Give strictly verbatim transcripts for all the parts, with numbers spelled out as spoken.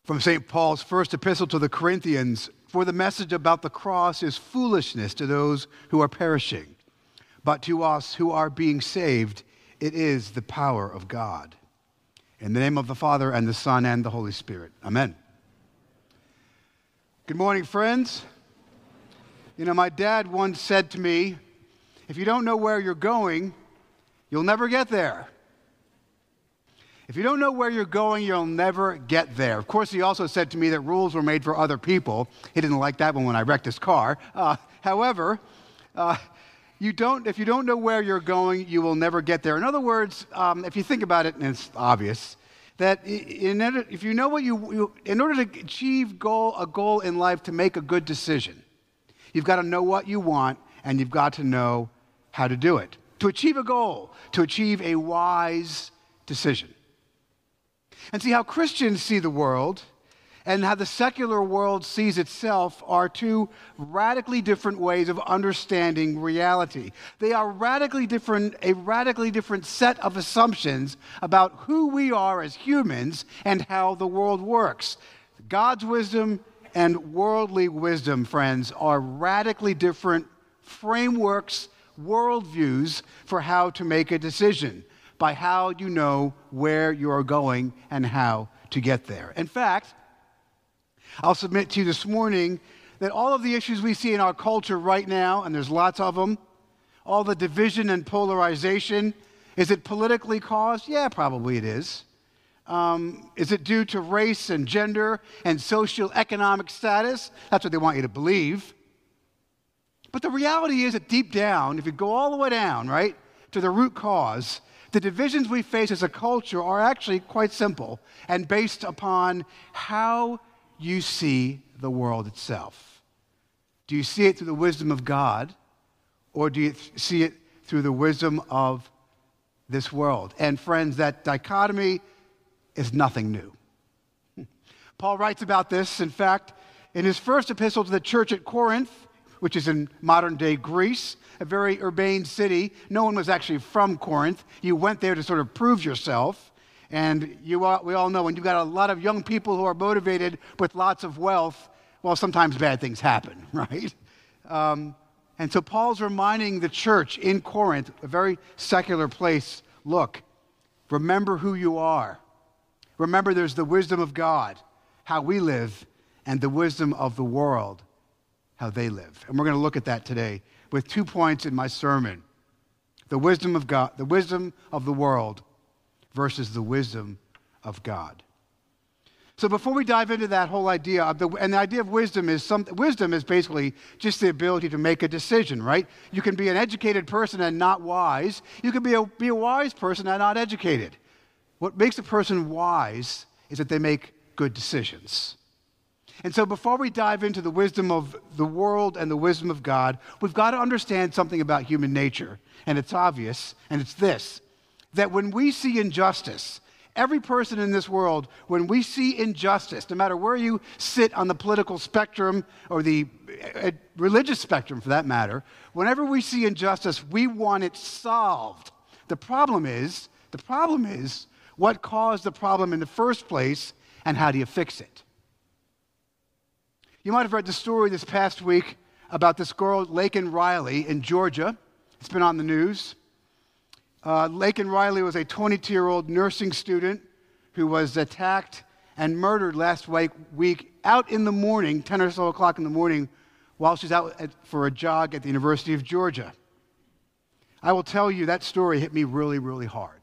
From Saint Paul's first epistle to the Corinthians, for the message about the cross is foolishness to those who are perishing, but to us who are being saved, it is the power of God. In the name of the Father, and the Son, and the Holy Spirit. Amen. Good morning, friends. You know, my dad once said to me, if you don't know where you're going, you'll never get there. If you don't know where you're going, you'll never get there. Of course, he also said to me that rules were made for other people. He didn't like that one when I wrecked his car. Uh, however, uh, you don't, if you don't know where you're going, you will never get there. In other words, um, if you think about it, and it's obvious, that in order, if you know what you, you, in order to achieve goal, a goal in life, to make a good decision, you've got to know what you want, and you've got to know how to do it. To achieve a goal, to achieve a wise decision. And see, how Christians see the world and how the secular world sees itself are two radically different ways of understanding reality. They are radically different, a radically different set of assumptions about who we are as humans and how the world works. God's wisdom and worldly wisdom, friends, are radically different frameworks, worldviews for how to make a decision, by how you know where you are going and how to get there. In fact, I'll submit to you this morning that all of the issues we see in our culture right now, and there's lots of them, all the division and polarization, is it politically caused? Yeah, probably it is. Um, is it due to race and gender and socioeconomic status? That's what they want you to believe. But the reality is that deep down, if you go all the way down, right, to the root cause, the divisions we face as a culture are actually quite simple and based upon how you see the world itself. Do you see it through the wisdom of God, or do you see it through the wisdom of this world? And friends, that dichotomy is nothing new. Paul writes about this, in fact, in his first epistle to the church at Corinth, which is in modern-day Greece, a very urbane city. No one was actually from Corinth. You went there to sort of prove yourself. And you all, we all know when you've got a lot of young people who are motivated with lots of wealth, well, sometimes bad things happen, right? Um, and so Paul's reminding the church in Corinth, a very secular place, look, remember who you are. Remember there's the wisdom of God, how we live, and the wisdom of the world, how they live. And we're going to look at that today with two points in my sermon. The wisdom of God, the wisdom of the world versus the wisdom of God. So before we dive into that whole idea, of the, and the idea of wisdom is some, wisdom is basically just the ability to make a decision, right? You can be an educated person and not wise. You can be a, be a wise person and not educated. What makes a person wise is that they make good decisions. And so before we dive into the wisdom of the world and the wisdom of God, we've got to understand something about human nature. And it's obvious, and it's this, that when we see injustice, every person in this world, when we see injustice, no matter where you sit on the political spectrum or the uh, religious spectrum for that matter, whenever we see injustice, we want it solved. The problem is, the problem is what caused the problem in the first place, and how do you fix it? You might have read the story this past week about this girl, Laken Riley, in Georgia. It's been on the news. Uh, Laken Riley was a twenty-two-year-old nursing student who was attacked and murdered last week, week out in the morning, ten or so o'clock in the morning, while she's out at, for a jog at the University of Georgia. I will tell you, that story hit me really, really hard.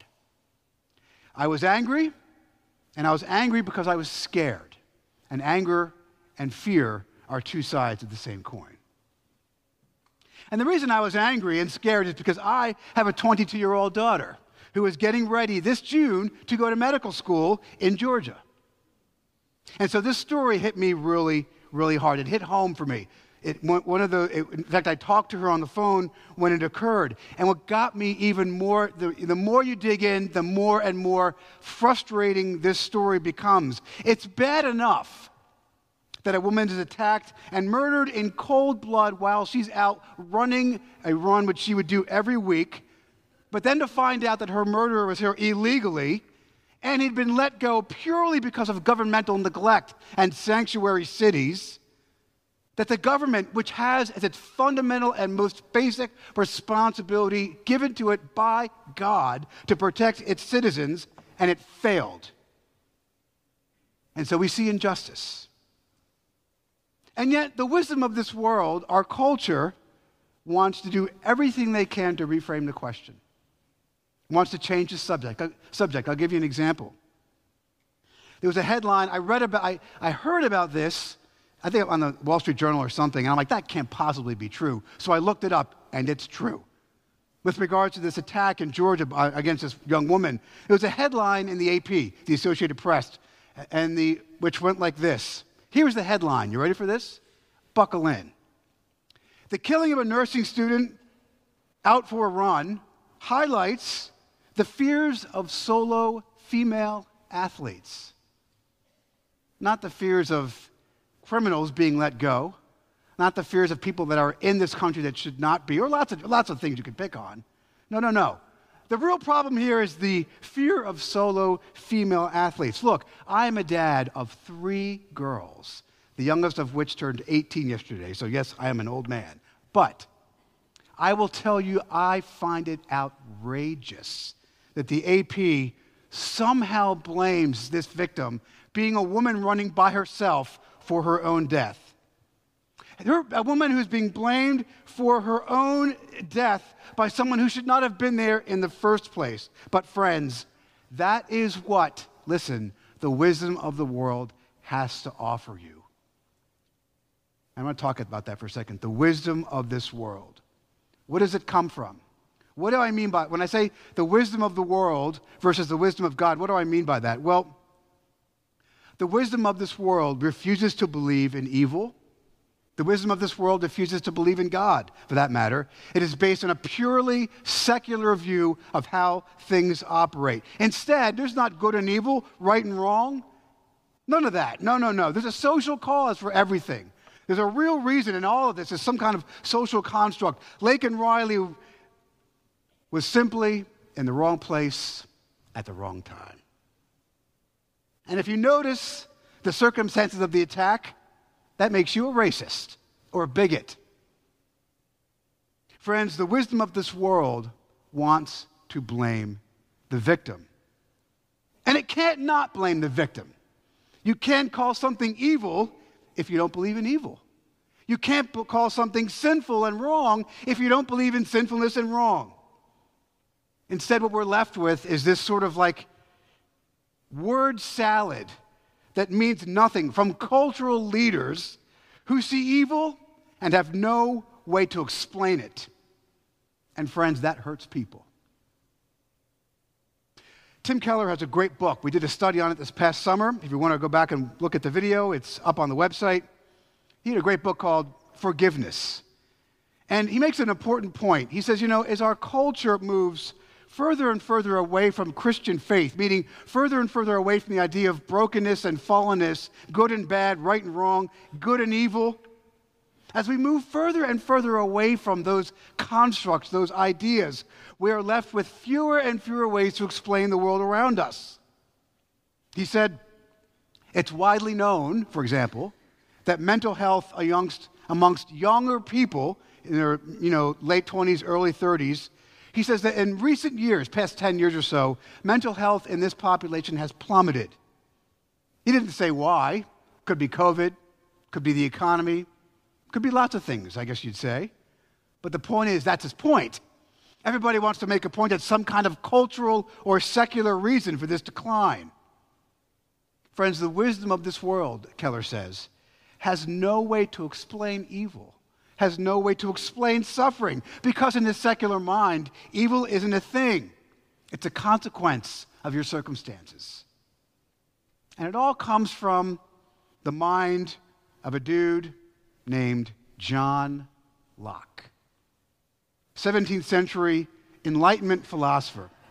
I was angry, and I was angry because I was scared. And anger and fear are two sides of the same coin. And the reason I was angry and scared is because I have a twenty-two-year-old daughter who is getting ready this June to go to medical school in Georgia. And so this story hit me really, really hard. It hit home for me. It, one of the, it, in fact, I talked to her on the phone when it occurred. And what got me even more, the, the more you dig in, the more and more frustrating this story becomes. It's bad enough that a woman is attacked and murdered in cold blood while she's out running a run which she would do every week, but then to find out that her murderer was here illegally and he'd been let go purely because of governmental neglect and sanctuary cities, that the government, which has as its fundamental and most basic responsibility given to it by God to protect its citizens, and it failed. And so we see injustice. And yet, the wisdom of this world, our culture, wants to do everything they can to reframe the question. Wants to change the subject. Subject. I'll give you an example. There was a headline, I read about, I, I heard about this, I think on the Wall Street Journal or something, and I'm like, that can't possibly be true. So I looked it up, and it's true. With regards to this attack in Georgia against this young woman, it was a headline in the A P, the Associated Press, and the, which went like this. Here's the headline. You ready for this? Buckle in. The killing of a nursing student out for a run highlights the fears of solo female athletes. Not the fears of criminals being let go, not the fears of people that are in this country that should not be, or lots of, lots of things you could pick on. No, no, no. The real problem here is the fear of solo female athletes. Look, I'm a dad of three girls, the youngest of which turned eighteen yesterday, so yes, I am an old man. But I will tell you, I find it outrageous that the A P somehow blames this victim, being a woman running by herself, for her own death. Her, a woman who's being blamed for her own death by someone who should not have been there in the first place. But friends, that is what, listen, the wisdom of the world has to offer you. I'm going to talk about that for a second. The wisdom of this world. What does it come from? What do I mean by, when I say the wisdom of the world versus the wisdom of God, what do I mean by that? Well, the wisdom of this world refuses to believe in evil. The wisdom of this world refuses to believe in God, for that matter. It is based on a purely secular view of how things operate. Instead, there's not good and evil, right and wrong. None of that. No, no, no. There's a social cause for everything. There's a real reason in all of this. It's some kind of social construct. Laken Riley was simply in the wrong place at the wrong time. And if you notice the circumstances of the attack, that makes you a racist or a bigot. Friends, the wisdom of this world wants to blame the victim. And it can't not blame the victim. You can't call something evil if you don't believe in evil. You can't call something sinful and wrong if you don't believe in sinfulness and wrong. Instead, what we're left with is this sort of like word salad that means nothing from cultural leaders who see evil and have no way to explain it. And friends, that hurts people. Tim Keller has a great book. We did a study on it this past summer. If you want to go back and look at the video, it's up on the website. He had a great book called Forgiveness. And he makes an important point. He says, you know, as our culture moves further and further away from Christian faith, meaning further and further away from the idea of brokenness and fallenness, good and bad, right and wrong, good and evil. As we move further and further away from those constructs, those ideas, we are left with fewer and fewer ways to explain the world around us. He said, it's widely known, for example, that mental health amongst, amongst younger people in their you know, late twenties, early thirties, he says that in recent years, past ten years or so, mental health in this population has plummeted. He didn't say why. Could be COVID, could be the economy, could be lots of things, I guess you'd say. But the point is, that's his point. Everybody wants to make a point at some kind of cultural or secular reason for this decline. Friends, the wisdom of this world, Keller says, has no way to explain evil, has no way to explain suffering, because in the secular mind, evil isn't a thing. It's a consequence of your circumstances. And it all comes from the mind of a dude named John Locke, seventeenth century Enlightenment philosopher.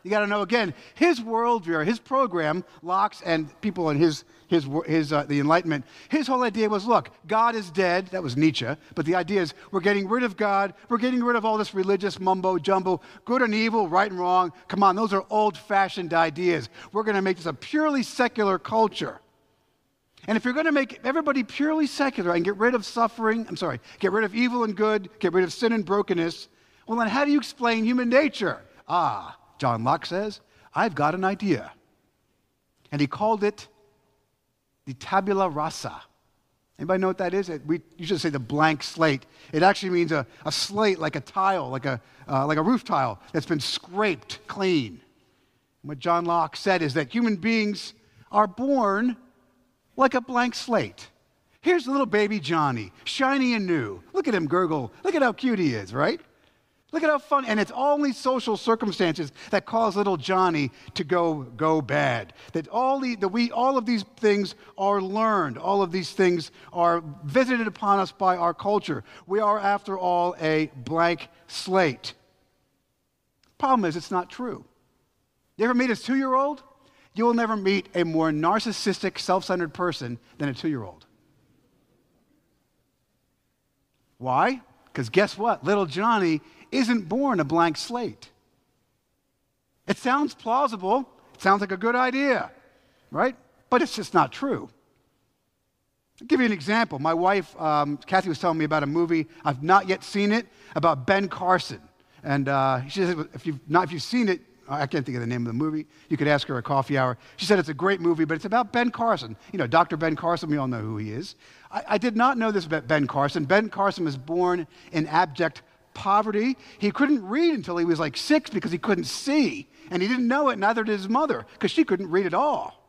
You got to know, again, his worldview, his program, Locke's and people in his, his, his uh, the Enlightenment, his whole idea was, look, God is dead. That was Nietzsche. But the idea is we're getting rid of God. We're getting rid of all this religious mumbo jumbo, good and evil, right and wrong. Come on, those are old-fashioned ideas. We're going to make this a purely secular culture. And if you're going to make everybody purely secular and get rid of suffering, I'm sorry, get rid of evil and good, get rid of sin and brokenness, well, then how do you explain human nature? Ah, John Locke says, I've got an idea. And he called it the tabula rasa. Anybody know what that is? It, we usually say the blank slate. It actually means a, a slate, like a tile, like a, uh, like a roof tile that's been scraped clean. And what John Locke said is that human beings are born like a blank slate. Here's little baby Johnny, shiny and new. Look at him gurgle. Look at how cute he is, right? Look at how fun, and it's only social circumstances that cause little Johnny to go go bad. That all the, the we all of these things are learned. All of these things are visited upon us by our culture. We are, after all, a blank slate. Problem is, it's not true. You ever meet a two-year-old? You will never meet a more narcissistic, self-centered person than a two-year-old. Why? Because guess what? Little Johnny isn't born a blank slate. It sounds plausible. It sounds like a good idea, right? But it's just not true. I'll give you an example. My wife, um, Kathy, was telling me about a movie. I've not yet seen it, about Ben Carson. And uh, she said, if you've not, if you've seen it, I can't think of the name of the movie. You could ask her at coffee hour. She said it's a great movie, but it's about Ben Carson. You know, Doctor Ben Carson, we all know who he is. I, I did not know this about Ben Carson. Ben Carson was born in abject poverty. He couldn't read until he was like six because he couldn't see. And he didn't know it, neither did his mother, because she couldn't read at all.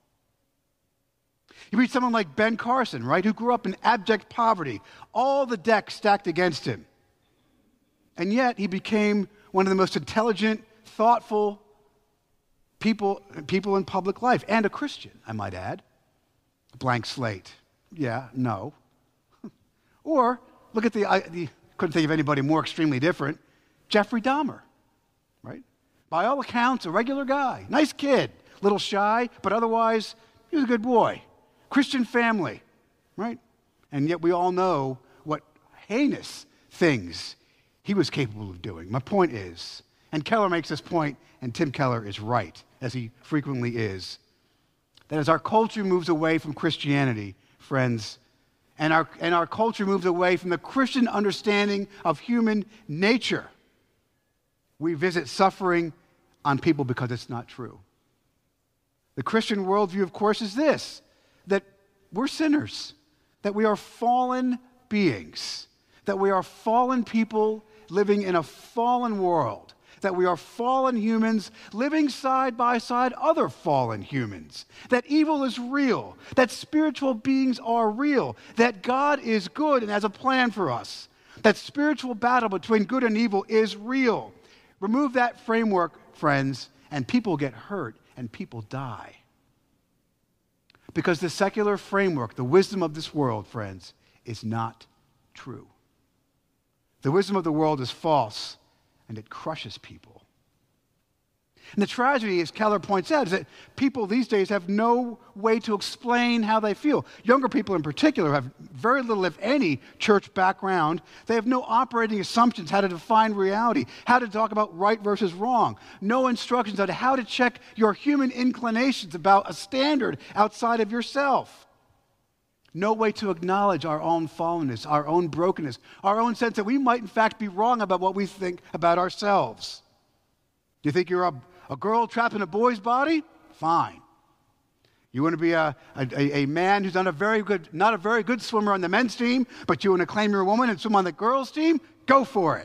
You read someone like Ben Carson, right, who grew up in abject poverty, all the decks stacked against him. And yet he became one of the most intelligent, thoughtful people, people in public life, and a Christian, I might add. Blank slate. Yeah, no. Or look at the, I, the, couldn't think of anybody more extremely different, Jeffrey Dahmer, right? By all accounts, a regular guy, nice kid, little shy, but otherwise, he was a good boy. Christian family, right? And yet we all know what heinous things he was capable of doing. My point is, and Keller makes this point, and Tim Keller is right, as he frequently is, that as our culture moves away from Christianity, friends, and our, and our culture moves away from the Christian understanding of human nature, we visit suffering on people because it's not true. The Christian worldview, of course, is this, that we're sinners, that we are fallen beings, that we are fallen people living in a fallen world, that we are fallen humans living side by side other fallen humans, that evil is real, that spiritual beings are real, that God is good and has a plan for us, that spiritual battle between good and evil is real. Remove that framework, friends, and people get hurt and people die. Because the secular framework, the wisdom of this world, friends, is not true. The wisdom of the world is false, and it crushes people. And the tragedy, as Keller points out, is that people these days have no way to explain how they feel. Younger people in particular have very little, if any, church background. They have no operating assumptions how to define reality, how to talk about right versus wrong, no instructions on how to check your human inclinations about a standard outside of yourself. No way to acknowledge our own fallenness, our own brokenness, our own sense that we might in fact be wrong about what we think about ourselves. Do you think you're a, a girl trapped in a boy's body? Fine. You want to be a, a, a man who's not a very good, not a very good swimmer on the men's team, but you want to claim you're a woman and swim on the girls' team? Go for it.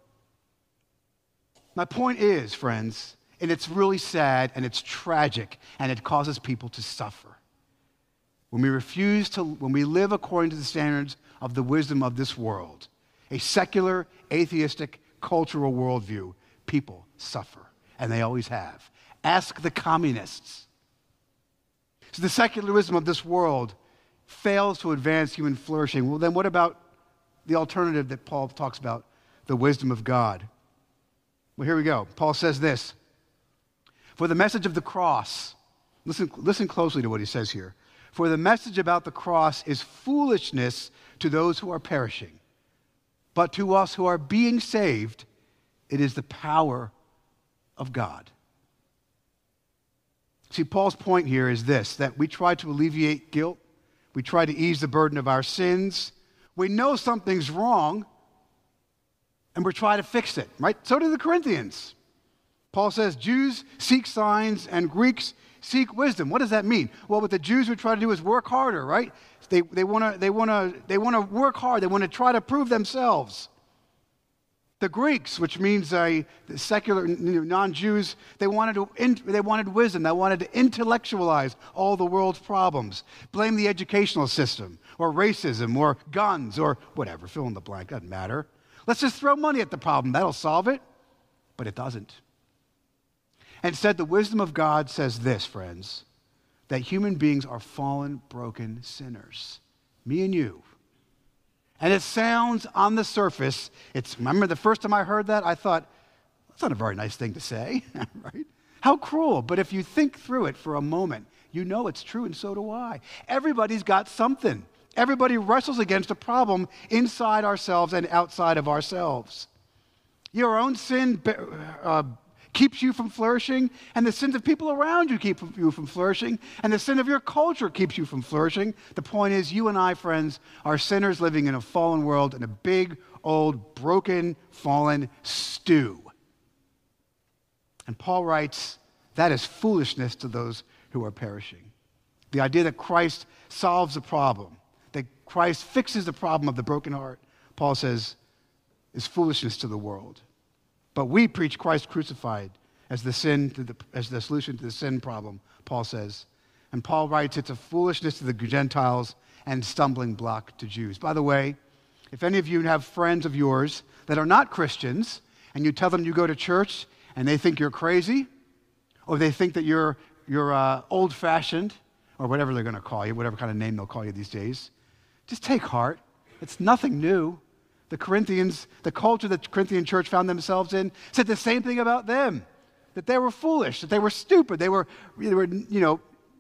My point is, friends, and it's really sad and it's tragic and it causes people to suffer. When we refuse to, when we live according to the standards of the wisdom of this world, a secular, atheistic, cultural worldview, people suffer, and they always have. Ask the communists. So the secular wisdom of this world fails to advance human flourishing. Well, then what about the alternative that Paul talks about, the wisdom of God? Well, here we go. Paul says this, For the message of the cross, listen, listen closely to what he says here. For the message about the cross is foolishness to those who are perishing. But to us who are being saved, it is the power of God. See, Paul's point here is this, that we try to alleviate guilt. We try to ease the burden of our sins. We know something's wrong, and we're trying to fix it, right? So do the Corinthians. Paul says, Jews seek signs and Greeks seek wisdom. What does that mean? Well, what the Jews would try to do is work harder, right? They, they want to they want to they want to work hard. They want to try to prove themselves. The Greeks, which means uh, the secular non-Jews, they wanted to in, they wanted wisdom. They wanted to intellectualize all the world's problems, blame the educational system, or racism, or guns, or whatever. Fill in the blank. Doesn't matter. Let's just throw money at the problem. That'll solve it. But it doesn't. Instead, the wisdom of God says this, friends, that human beings are fallen, broken sinners. Me and you. And it sounds on the surface, it's, remember the first time I heard that, I thought, that's not a very nice thing to say, right? How cruel. But if you think through it for a moment, you know it's true, and so do I. Everybody's got something. Everybody wrestles against a problem inside ourselves and outside of ourselves. Your own sin uh, keeps you from flourishing, and the sins of people around you keep you from flourishing, and the sin of your culture keeps you from flourishing. The point is, you and I, friends, are sinners living in a fallen world in a big, old, broken, fallen stew. And Paul writes, that is foolishness to those who are perishing. The idea that Christ solves the problem, that Christ fixes the problem of the broken heart, Paul says, is foolishness to the world. But we preach Christ crucified as the sin to the, as the solution to the sin problem, Paul says. And Paul writes, it's a foolishness to the Gentiles and stumbling block to Jews. By the way, if any of you have friends of yours that are not Christians, and you tell them you go to church, and they think you're crazy, or they think that you're, you're uh, old-fashioned, or whatever they're going to call you, whatever kind of name they'll call you these days, just take heart. It's nothing new. The Corinthians, the culture that the Corinthian church found themselves in, said the same thing about them, that they were foolish, that they were stupid, they were, they were you know,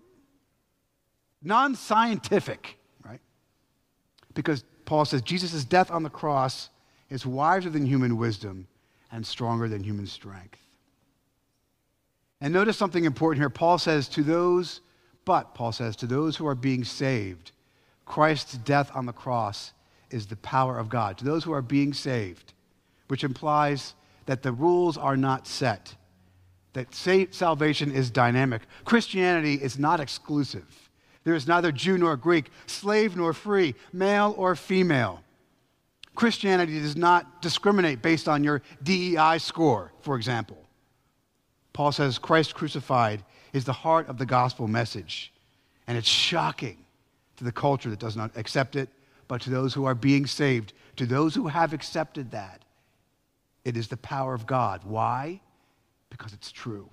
non-scientific, right? Because Paul says Jesus' death on the cross is wiser than human wisdom and stronger than human strength. And notice something important here. Paul says to those, but Paul says to those who are being saved, Christ's death on the cross is the power of God. To those who are being saved, which implies that the rules are not set, that salvation is dynamic. Christianity is not exclusive. There is neither Jew nor Greek, slave nor free, male or female. Christianity does not discriminate based on your D E I score, for example. Paul says Christ crucified is the heart of the gospel message, and it's shocking to the culture that does not accept it. But to those who are being saved, to those who have accepted that, it is the power of God. Why? Because it's true.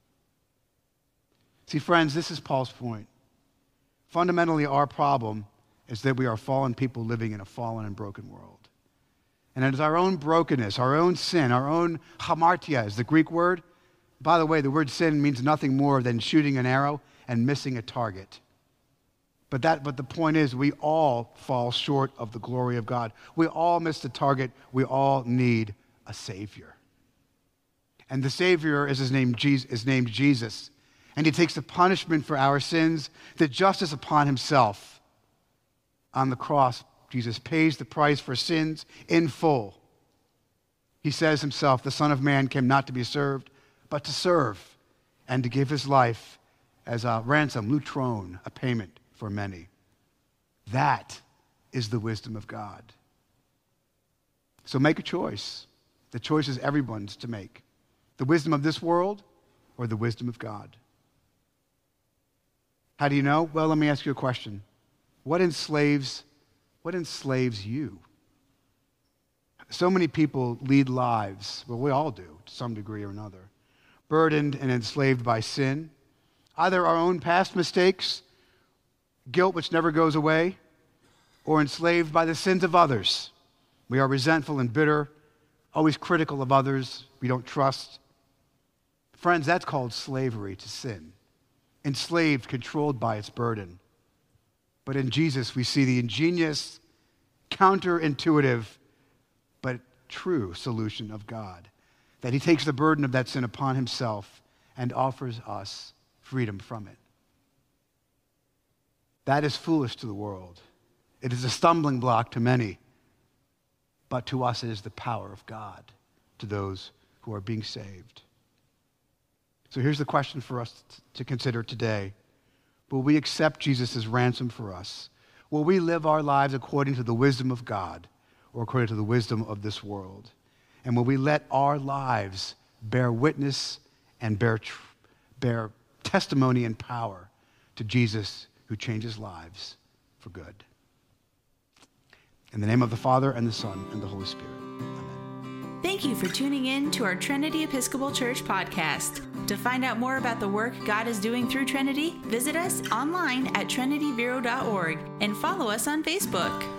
See, friends, this is Paul's point. Fundamentally, our problem is that we are fallen people living in a fallen and broken world. And it is our own brokenness, our own sin, our own hamartia is the Greek word. By the way, the word sin means nothing more than shooting an arrow and missing a target. But that, but the point is, we all fall short of the glory of God. We all miss the target. We all need a Savior. And the Savior is his name, Jesus, is named Jesus. And he takes the punishment for our sins, the justice upon himself. On the cross, Jesus pays the price for sins in full. He says himself, the Son of Man came not to be served, but to serve, and to give his life as a ransom, lutron, a payment for many. That is the wisdom of God. So make a choice. The choice is everyone's to make. The wisdom of this world or the wisdom of God. How do you know? Well, let me ask you a question. What enslaves, what enslaves you? So many people lead lives, well, we all do to some degree or another, burdened and enslaved by sin, either our own past mistakes, guilt which never goes away, or enslaved by the sins of others. We are resentful and bitter, always critical of others we don't trust. Friends, that's called slavery to sin. Enslaved, controlled by its burden. But in Jesus, we see the ingenious, counterintuitive, but true solution of God. That he takes the burden of that sin upon himself and offers us freedom from it. That is foolish to the world. It is a stumbling block to many. But to us, it is the power of God to those who are being saved. So here's the question for us to consider today. Will we accept Jesus as ransom for us? Will we live our lives according to the wisdom of God or according to the wisdom of this world? And will we let our lives bear witness and bear, tr- bear testimony and power to Jesus who changes lives for good? In the name of the Father, and the Son, and the Holy Spirit. Amen. Thank you for tuning in to our Trinity Episcopal Church podcast. To find out more about the work God is doing through Trinity, visit us online at trinity vero dot org and follow us on Facebook.